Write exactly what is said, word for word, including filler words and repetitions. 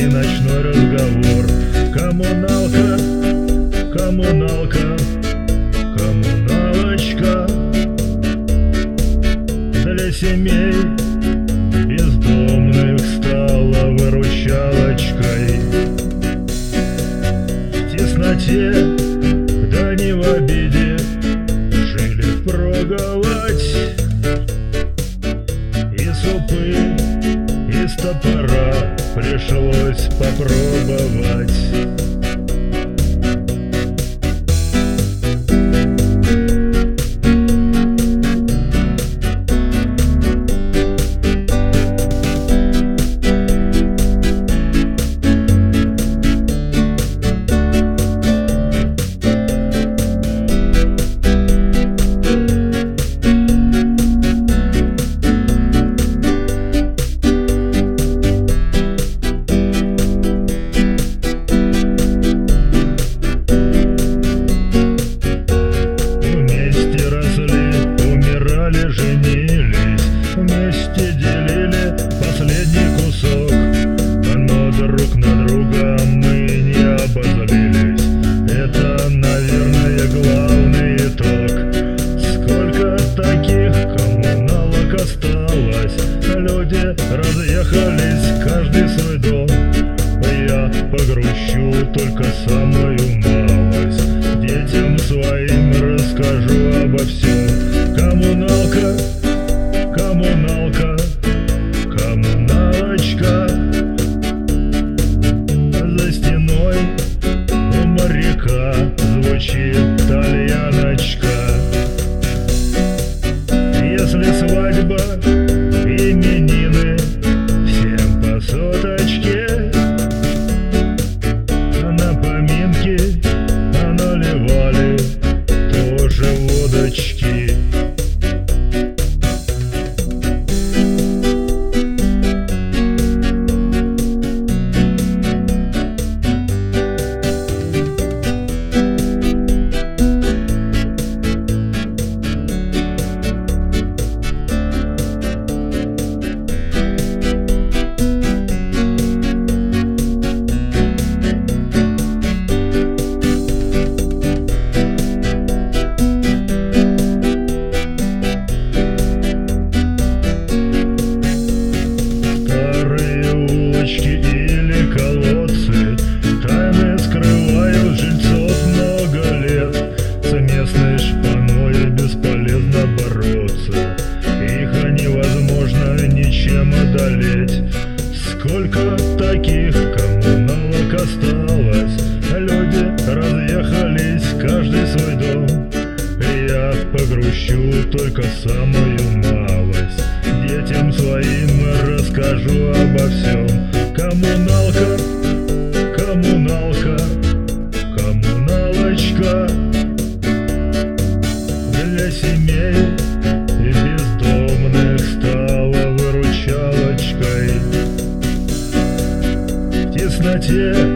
и ночной разговор. Коммуналка, коммуналка, коммуналочка для семей бездомных стала выручалочкой. В тесноте, да не в обиде, жили впроголодь. И супы из топора пришлось попробовать. Женились, вместе делили последний кусок, но друг на друга мы не обозлились. Это, наверное, главный итог. Сколько таких коммуналок осталось, люди разъехались, каждый свой дом. Я погрущу только самую малость, детям своим расскажу обо всем. Коммуналка, коммуналка, коммуналочка, за стеной у моряка звучит тальяночка. Если свадьба, именины, всем по соточке, на поминки наливали тоже водочки. Или колодцы тайны скрывают жильцов много лет. С местной шпаной бесполезно бороться, их невозможно ничем одолеть. Сколько таких коммуналок осталось, люди разъехались, каждый свой дом. Я погрущу только самую малость, детям своим расскажу обо всем. Коммуналка, коммуналка, коммуналочка для семей и бездомных стала выручалочкой. В тесноте,